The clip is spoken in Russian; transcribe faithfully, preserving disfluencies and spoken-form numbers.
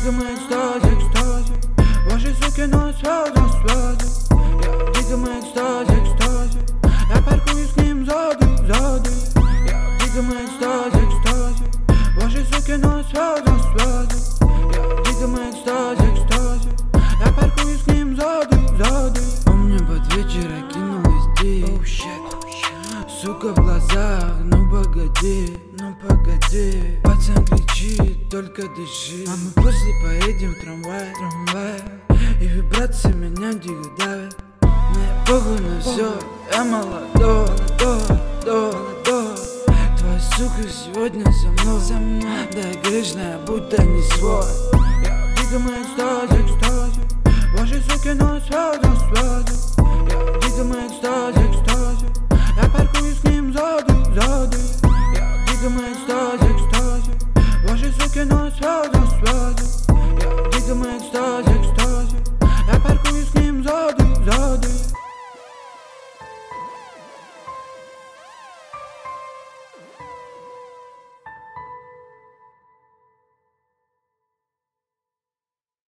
диком экстазе, экстазе. Ваши суки на связи, связи. Я в диком экстазе, экстазе. Я паркуюсь к ним сзади, сзади. Я в диком экстазе, экстазе. Ваши суки на связи, связи. Я в диком экстазе, экстазе. Я паркуюсь к ним сзади, сзади. Помню, под вечер я кинулась ди. oh, Сука в глазах, ну погоди, ну погоди. Пацан кричит, только дыши. А мы после поедем в трамвай, трамвай. И вибрации меня дико давят. Мне похуй на все, я молодой, молодой, молодой. Твоя сука сегодня со мной, со мной. Да грешная, будто не свой. Я в диком экстазе, экстазе. Ваши суки на связи, связи.